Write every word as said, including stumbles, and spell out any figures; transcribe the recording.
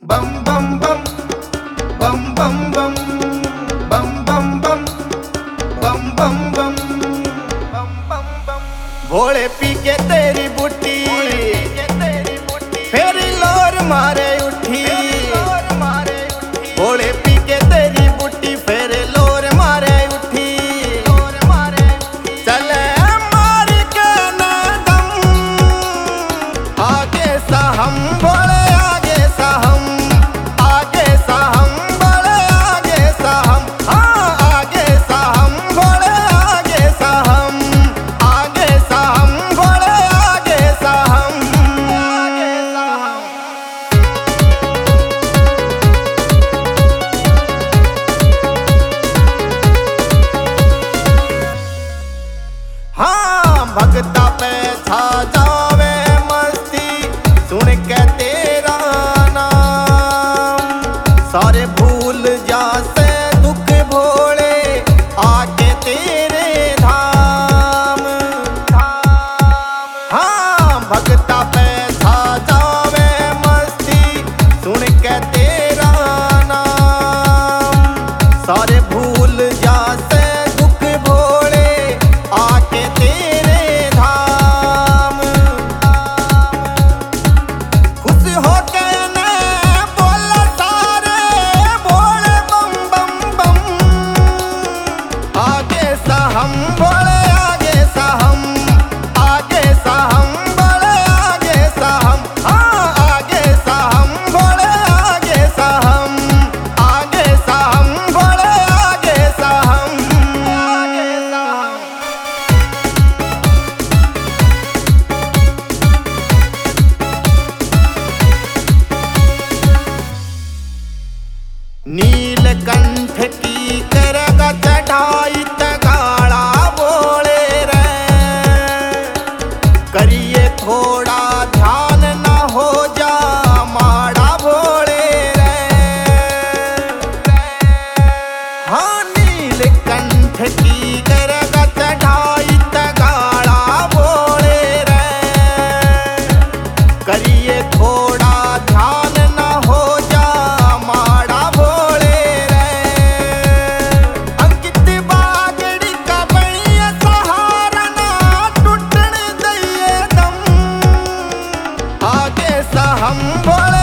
बम बम बम बम बम बम बम बम बम बम बम बम बम बम बम भोले पी के तेरी बुट्टी फेरी लोर मारे उठी भोले पी के तेरी बुट्टी फेरे लोर मारे उठी चले मार के ना दम आगे सा हम भोले आगे सा हम आगे सा हम भोले आगे सा हम हाँ आगे सा हम भोले आगे सा हम आगे सा हम भोले आगे सा हम आगे सा हम हाँ भगता पे छा जावे मस्ती सुन के तेरा नाम सारे भूल जासे दुख भोले आके तेरे धाम धाम हाँ भगता पे छा जावे मस्ती सुन के तेरा नाम सारे भूल जासे दुख भोले आके तेरे धाम खुश होके ने बोला सारे भोले बम बम बम आगे सा हम भोले आगे सा हम आगे सा हम भोले आगे सा हम हाँ आगे सा हम भोले आगे सा हम आगे सा हम भोले आगे सा हम आगे सा हम नीलकंठ की करगा चढ़ाई तगाड़ा बोले रे करिए थोड़ा ध्यान ना हो जा माड़ा भोले रे हाँ नीलकंठ की करगा चढ़ाई तगाड़ा बोले रे करिए थोड़ा ध्यान ना हो जा माड़ा भोले रे अंकित बागड़ी का बढ़िया सहारा ना टूटने दइए दम आगे सा हम भोले